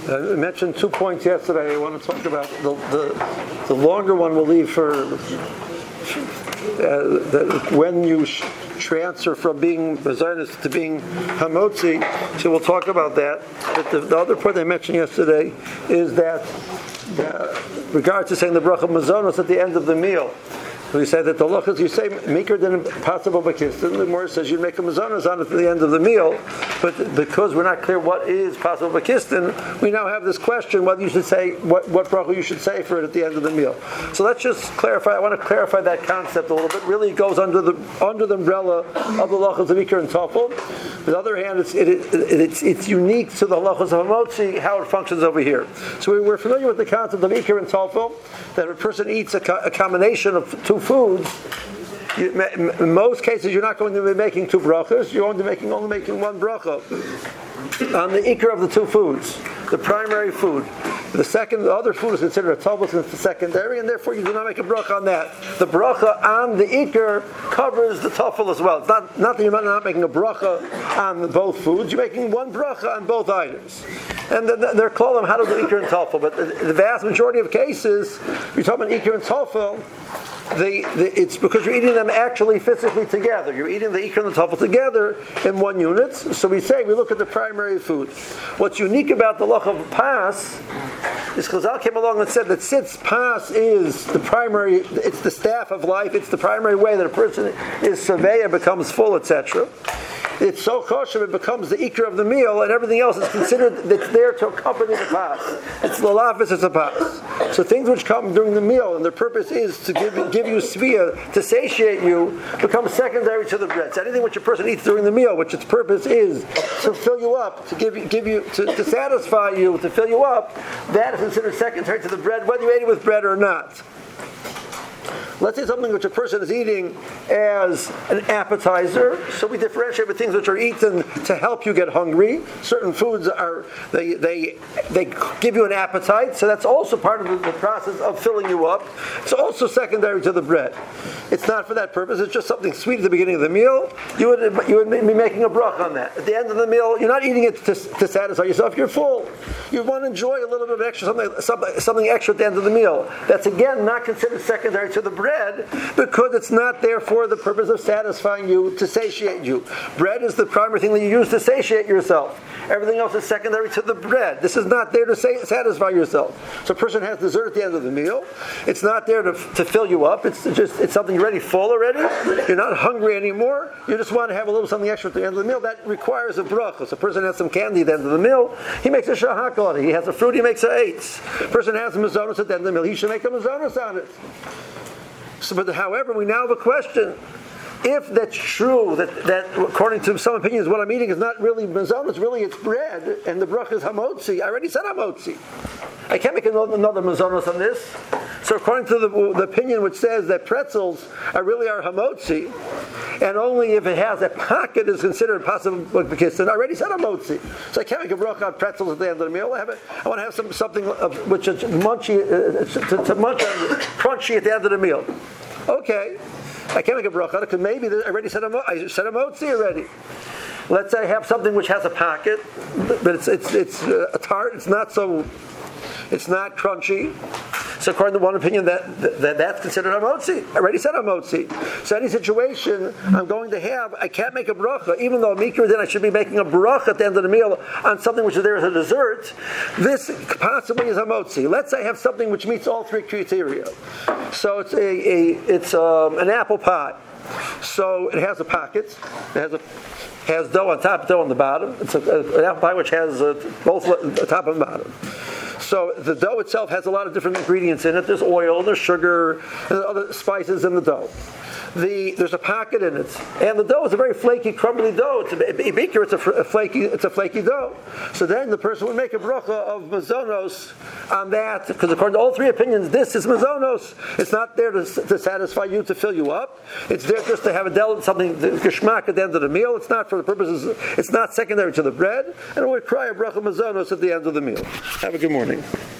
I mentioned 2 points yesterday. I want to talk about the longer one we'll leave for when you transfer from being Mazonos to being Hamotzi. So we'll talk about that. But the other point I mentioned yesterday is that regards to saying the bracha Mazonos at the end of the meal. We say that the lachas, you say mikra didn't possible bakistin. The Gemara says you make a mazonos on it at the end of the meal, but because we're not clear what is possible bakistin, we now have this question whether you should say what bracha you should say for it at the end of the meal. So let's just clarify. I want to clarify that concept a little bit. Really, it goes under the umbrella of the lachas of mikra and tafel. On the other hand, it's unique to the lachas of hamotzi how it functions over here. So we're familiar with the concept of mikra and tafel, that a person eats a combination of two foods. In most cases, you're not going to be making two brachas. You're only making one bracha on the ikar of the two foods, the primary food. The other food is considered a tavla since it's secondary, and therefore you do not make a bracha on that. The bracha on the ikar covers the tafel as well. It's not that you're not making a bracha on both foods. You're making one bracha on both items. And they're called them how to do ikar and tafel. But the vast majority of cases, you're talking about ikar and tafel, it's because you're eating them actually physically together. You're eating the ikar and the tafel together in one unit. So we look at the primary food. What's unique about the lach of pas is Chazal came along and said that since pas is the primary, it's the staff of life, it's the primary way that a person is surveya, becomes full, etc. It's so kosher it becomes the ikar of the meal, and everything else is considered that's there to accompany the pas. It's lalafis, it's a pas. So things which come during the meal, and their purpose is to give you svia, to satiate you, become secondary to the bread. So anything which a person eats during the meal, which its purpose is to fill you up, to give you to satisfy you, to fill you up, that is considered secondary to the bread, whether you ate it with bread or not. Let's say something which a person is eating as an appetizer. So we differentiate with things which are eaten to help you get hungry. Certain foods they give you an appetite, so that's also part of the process of filling you up. It's also secondary to the bread. It's not for that purpose. It's just something sweet at the beginning of the meal. You would be making a brach on that. At the end of the meal, you're not eating it to satisfy yourself. You're full. You want to enjoy a little bit of extra, something extra at the end of the meal. That's again not considered secondary to the bread, because it's not there for the purpose of satisfying you, to satiate you. Bread is the primary thing that you use to satiate yourself. Everything else is secondary to the bread. This is not there to satisfy yourself. So a person has dessert at the end of the meal. It's not there to fill you up. It's something you're already full already. You're not hungry anymore. You just want to have a little something extra at the end of the meal. That requires a bracha. So a person has some candy at the end of the meal. He makes a shahak on it. He has a fruit. He makes a eitz. A person has a mazonos at the end of the meal. He should make a mazonos on it. So, but however, we now have a question. If that's true, that according to some opinions, what I'm eating is not really mazonos, really it's bread, and the bracha is hamotzi. I already said hamotzi. I can't make another mazonos on this. So according to the opinion which says that pretzels are hamotzi, and only if it has a pocket is considered possible bakistin, I already said hamotzi. So I can't make a bracha on pretzels at the end of the meal. I want to have something which is munchy, to munch on, crunchy at the end of the meal. Okay. I can't make a bracha because maybe I already said hamotzi already. Let's say I have something which has a pocket, but it's a tart. It's not crunchy. So according to one opinion, that's considered hamotzi. I already said hamotzi. So any situation I can't make a bracha, even though mikra then I should be making a bracha at the end of the meal on something which is there as a dessert. This possibly is hamotzi. Let's say I have something which meets all three criteria. So it's an apple pie. So it has a pocket. It has dough on top, dough on the bottom. It's an apple pie which has both the top and bottom. So the dough itself has a lot of different ingredients in it. There's oil, there's sugar, there's other spices in the dough. There's a pocket in it, and the dough is a very flaky, crumbly dough. It's a flaky dough. So then the person would make a bracha of mazonos on that, because according to all three opinions, this is mazonos. It's not there to satisfy you, to fill you up. It's there just to have something geschmack at the end of the meal. It's not for the purposes. It's not secondary to the bread, and it would cry a bracha mazonos at the end of the meal. Have a good morning.